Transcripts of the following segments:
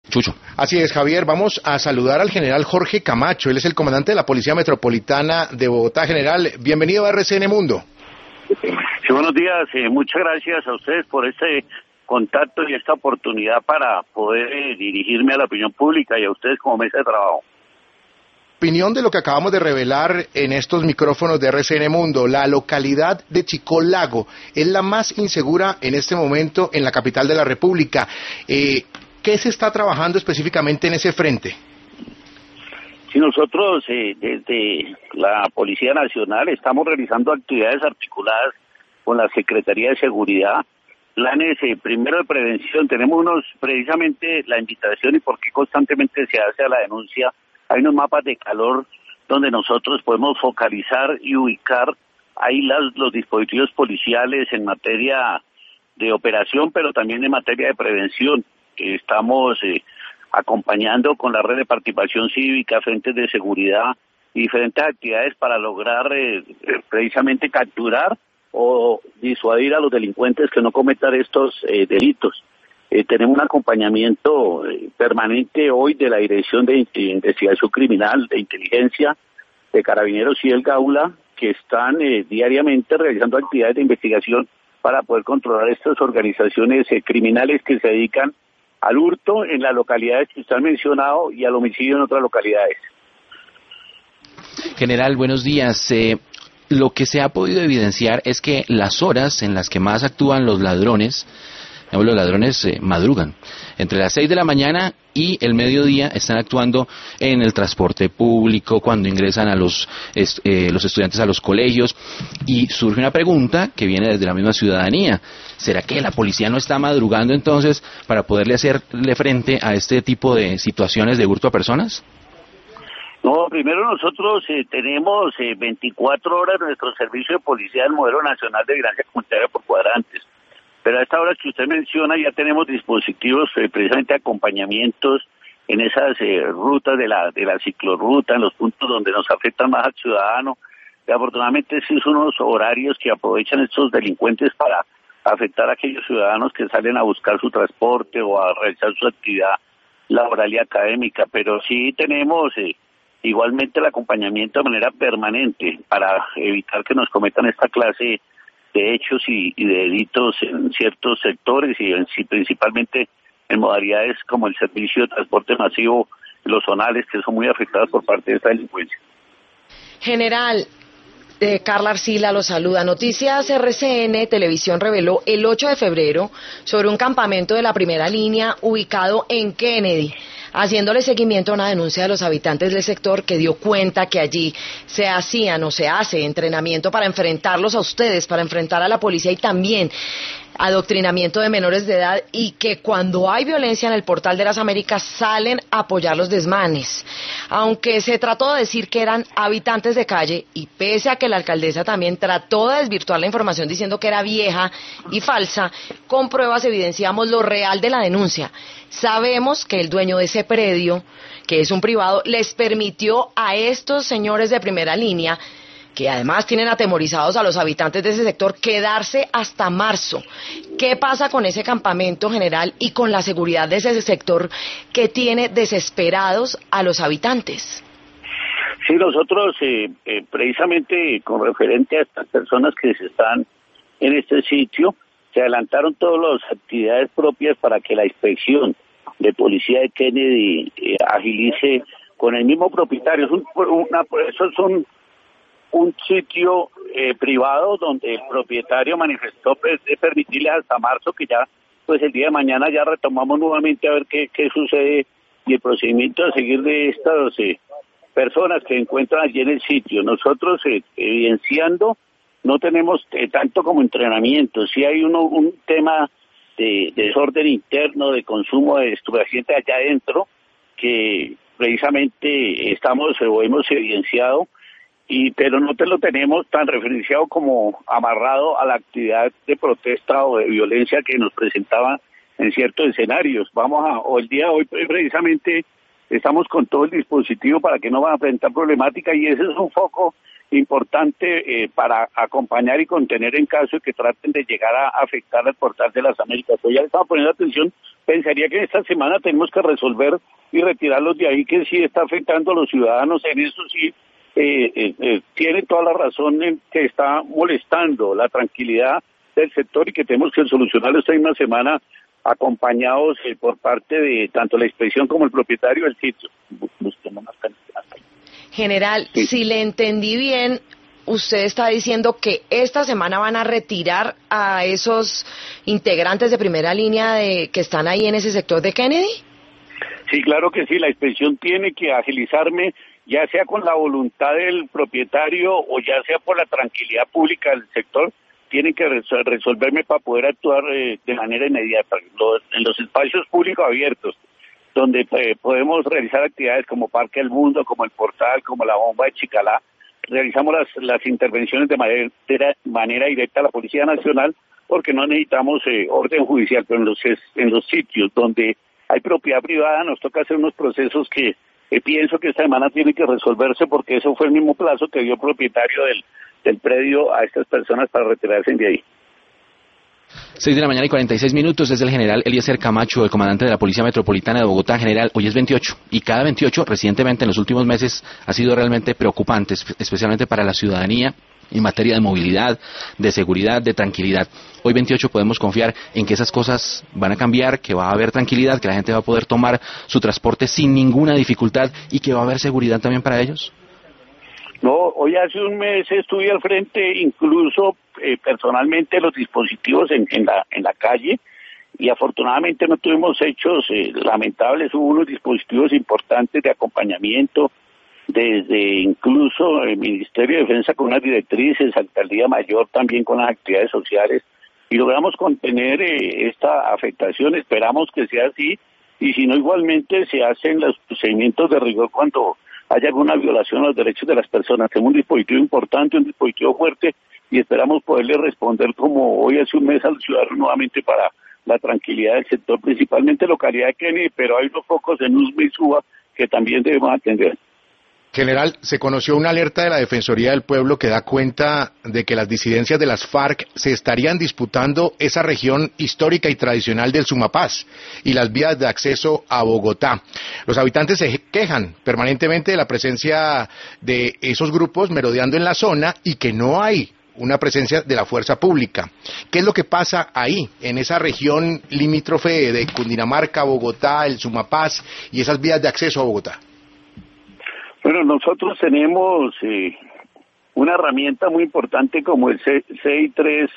Chucho. Así es, Javier. Vamos a saludar al general Jorge Camacho. Él es el comandante de la Policía Metropolitana de Bogotá. General, bienvenido a RCN Mundo. Sí, buenos días. Muchas gracias a ustedes por este contacto y esta oportunidad para poder dirigirme a la opinión pública y a ustedes como mesa de trabajo. Opinión de lo que acabamos de revelar en estos micrófonos de RCN Mundo. La localidad de Chicó Lago es la más insegura en este momento en la capital de la República. ¿Qué se está trabajando específicamente en ese frente? Sí, nosotros desde la Policía Nacional estamos realizando actividades articuladas con la Secretaría de Seguridad, planes primero de prevención. Tenemos precisamente la invitación y por qué constantemente se hace a la denuncia. Hay unos mapas de calor donde nosotros podemos focalizar y ubicar ahí los dispositivos policiales en materia de operación, pero también en materia de prevención. Estamos acompañando con la red de participación cívica, frentes de seguridad y diferentes actividades para lograr precisamente capturar o disuadir a los delincuentes que no cometan estos delitos. Tenemos un acompañamiento permanente hoy de la Dirección de Investigación Criminal, de Inteligencia, de Carabineros y del Gaula, que están diariamente realizando actividades de investigación para poder controlar estas organizaciones criminales que se dedican al hurto en las localidades que usted ha mencionado y al homicidio en otras localidades. General, buenos días. Lo que se ha podido evidenciar es que las horas en las que más actúan los ladrones madrugan. Entre las 6 de la mañana y el mediodía están actuando en el transporte público, cuando ingresan a los estudiantes a los colegios. Y surge una pregunta que viene desde la misma ciudadanía. ¿Será que la policía no está madrugando entonces para poderle hacerle frente a este tipo de situaciones de hurto a personas? No, primero nosotros tenemos 24 horas nuestro servicio de policía del modelo nacional de vigilancia comunitaria por cuadrantes. Pero a esta hora que usted menciona ya tenemos dispositivos, precisamente acompañamientos en esas rutas de la ciclorruta, en los puntos donde nos afectan más al ciudadano. Y afortunadamente sí son unos horarios que aprovechan estos delincuentes para afectar a aquellos ciudadanos que salen a buscar su transporte o a realizar su actividad laboral y académica. Pero sí tenemos igualmente el acompañamiento de manera permanente para evitar que nos cometan esta clase de hechos y de delitos en ciertos sectores y principalmente en modalidades como el servicio de transporte masivo, los zonales, que son muy afectados por parte de esta delincuencia. General, Carla Arcila lo saluda. Noticias RCN Televisión reveló el 8 de febrero sobre un campamento de la primera línea ubicado en Kennedy, haciéndole seguimiento a una denuncia de los habitantes del sector que dio cuenta que allí se hace entrenamiento para enfrentarlos a ustedes, para enfrentar a la policía y también adoctrinamiento de menores de edad, y que cuando hay violencia en el Portal de las Américas salen a apoyar los desmanes. Aunque se trató de decir que eran habitantes de calle, y pese a que la alcaldesa también trató de desvirtuar la información diciendo que era vieja y falsa, con pruebas evidenciamos lo real de la denuncia. Sabemos que el dueño de ese predio, que es un privado, les permitió a estos señores de primera línea, que además tienen atemorizados a los habitantes de ese sector, quedarse hasta marzo. ¿Qué pasa con ese campamento, general, y con la seguridad de ese sector que tiene desesperados a los habitantes? Sí, nosotros precisamente con referente a estas personas que están en este sitio, se adelantaron todas las actividades propias para que la inspección de policía de Kennedy agilice con el mismo propietario. Eso es un sitio privado donde el propietario manifestó de permitirle hasta marzo, que ya pues el día de mañana ya retomamos nuevamente a ver qué sucede y el procedimiento a seguir de estas personas que encuentran allí en el sitio. Nosotros evidenciando no tenemos tanto como entrenamiento, sí hay un tema de desorden interno, de consumo de estupefacientes allá adentro, que precisamente hemos evidenciado, pero no te lo tenemos tan referenciado como amarrado a la actividad de protesta o de violencia que nos presentaba en ciertos escenarios. El día de hoy precisamente estamos con todo el dispositivo para que no van a presentar problemática, y ese es un foco importante para acompañar y contener en caso de que traten de llegar a afectar al Portal de las Américas. Hoy ya le estamos poniendo atención, pensaría que en esta semana tenemos que resolver y retirarlos de ahí, que sí está afectando a los ciudadanos, en eso sí tiene toda la razón en que está molestando la tranquilidad del sector y que tenemos que solucionarlo esta misma semana acompañados por parte de tanto la inspección como el propietario del sitio. General, sí. Si le entendí bien, usted está diciendo que esta semana van a retirar a esos integrantes de primera línea que están ahí en ese sector de Kennedy. Sí, claro que sí, la inspección tiene que agilizarme, ya sea con la voluntad del propietario o ya sea por la tranquilidad pública del sector, tienen que resolverme para poder actuar de manera inmediata. En los espacios públicos abiertos, donde podemos realizar actividades como Parque del Mundo, como el Portal, como la Bomba de Chicalá, realizamos las intervenciones de manera directa a la Policía Nacional, porque no necesitamos orden judicial, pero en los sitios donde hay propiedad privada nos toca hacer unos procesos que pienso que esta semana tiene que resolverse, porque eso fue el mismo plazo que dio el propietario del predio a estas personas para retirarse de ahí. 6:46 es el general Eliezer Camacho, el comandante de la Policía Metropolitana de Bogotá. General, hoy es 28 y cada 28 recientemente en los últimos meses ha sido realmente preocupante, especialmente para la ciudadanía en materia de movilidad, de seguridad, de tranquilidad. Hoy 28 podemos confiar en que esas cosas van a cambiar, que va a haber tranquilidad, que la gente va a poder tomar su transporte sin ninguna dificultad y que va a haber seguridad también para ellos. No, hoy hace un mes estuve al frente, incluso personalmente, los dispositivos en la calle, y afortunadamente no tuvimos hechos lamentables. Hubo unos dispositivos importantes de acompañamiento, desde incluso el Ministerio de Defensa con unas directrices, Alcaldía Mayor también con las actividades sociales, y logramos contener esta afectación. Esperamos que sea así, y si no, igualmente se hacen los procedimientos de rigor cuando haya alguna violación a los derechos de las personas. Tenemos un dispositivo importante, un dispositivo fuerte, y esperamos poderle responder como hoy hace un mes al ciudadano nuevamente para la tranquilidad del sector, principalmente localidad de Kennedy, pero hay unos focos en Usme y Suba que también debemos atender. General, se conoció una alerta de la Defensoría del Pueblo que da cuenta de que las disidencias de las FARC se estarían disputando esa región histórica y tradicional del Sumapaz y las vías de acceso a Bogotá. Los habitantes se quejan permanentemente de la presencia de esos grupos merodeando en la zona y que no hay una presencia de la fuerza pública. ¿Qué es lo que pasa ahí, en esa región limítrofe de Cundinamarca, Bogotá, el Sumapaz y esas vías de acceso a Bogotá? Bueno, nosotros tenemos una herramienta muy importante como el CI3,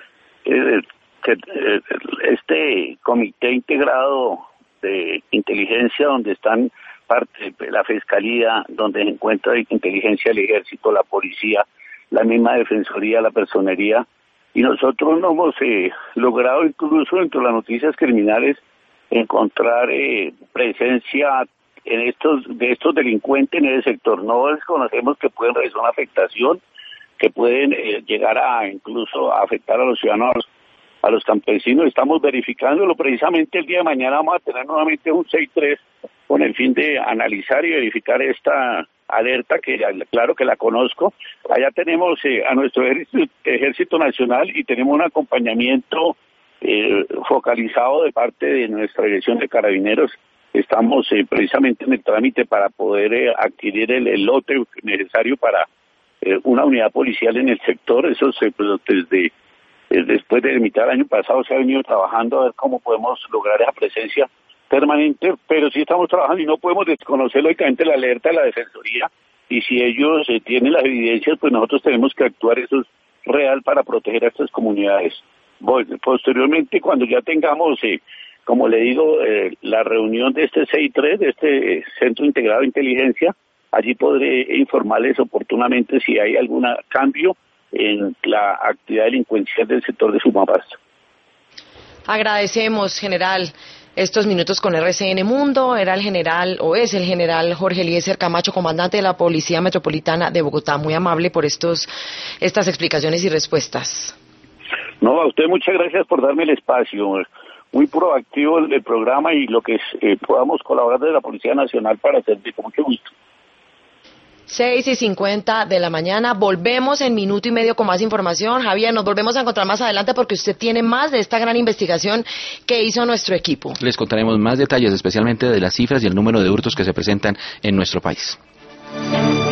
este comité integrado de inteligencia, donde están parte de la Fiscalía, donde se encuentra inteligencia del Ejército, la Policía, la misma Defensoría, la Personería, y nosotros no hemos logrado incluso dentro de las noticias criminales encontrar presencia de estos delincuentes en el sector. No desconocemos que pueden realizar una afectación, que pueden llegar a incluso a afectar a los ciudadanos, a los campesinos. Estamos verificándolo. Precisamente el día de mañana vamos a tener nuevamente un 6-3 con el fin de analizar y verificar esta alerta, que claro que la conozco. Allá tenemos a nuestro Ejército Nacional y tenemos un acompañamiento focalizado de parte de nuestra Dirección de Carabineros. Estamos precisamente en el trámite para poder adquirir el lote necesario para una unidad policial en el sector. Eso después de mitad del año pasado se ha venido trabajando a ver cómo podemos lograr esa presencia permanente, pero sí estamos trabajando y no podemos desconocer lógicamente la alerta de la Defensoría, y si ellos tienen las evidencias, pues nosotros tenemos que actuar. Eso es real para proteger a estas comunidades. Posteriormente, cuando ya tengamos como le digo, la reunión de este CI3, de este Centro Integrado de Inteligencia, allí podré informarles oportunamente si hay algún cambio en la actividad delincuencial del sector de Sumapaz. Agradecemos, general, estos minutos con RCN Mundo. Era el general, o es el general Jorge Eliezer Camacho, comandante de la Policía Metropolitana de Bogotá. Muy amable por estas explicaciones y respuestas. No, a usted muchas gracias por darme el espacio. Muy proactivo el programa, y lo que podamos colaborar de la Policía Nacional para servir con mucho gusto. 6:50 de la mañana. Volvemos en minuto y medio con más información. Javier, nos volvemos a encontrar más adelante porque usted tiene más de esta gran investigación que hizo nuestro equipo. Les contaremos más detalles, especialmente de las cifras y el número de hurtos que se presentan en nuestro país.